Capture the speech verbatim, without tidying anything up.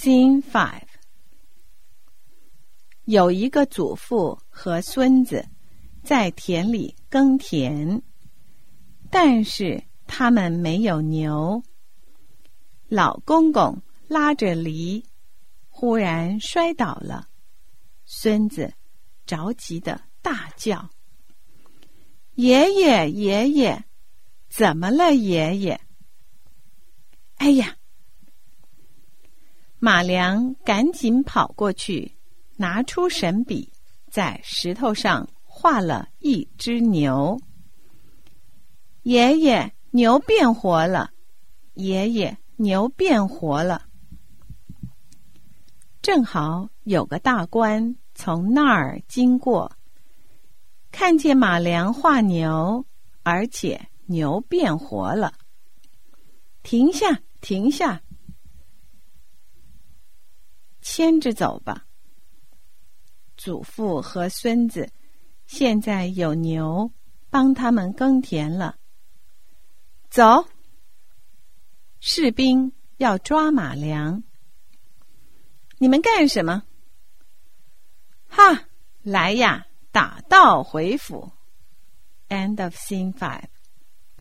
Scene five. 有一个祖父和孙子在田里耕田，但是他们没有牛。老公公拉着犁，忽然摔倒了，孙子着急地大叫：爷爷，爷爷，怎么了，爷爷？哎呀！马良赶紧跑过去，拿出神笔，在石头上画了一只牛。爷爷，牛变活了！爷爷，牛变活了！正好有个大官从那儿经过，看见马良画牛，而且牛变活了。停下，停下！牵着走吧。祖父和孙子现在有牛帮他们耕田了。走！士兵要抓马良。你们干什么？哈，来呀，打道回府。End of scene five.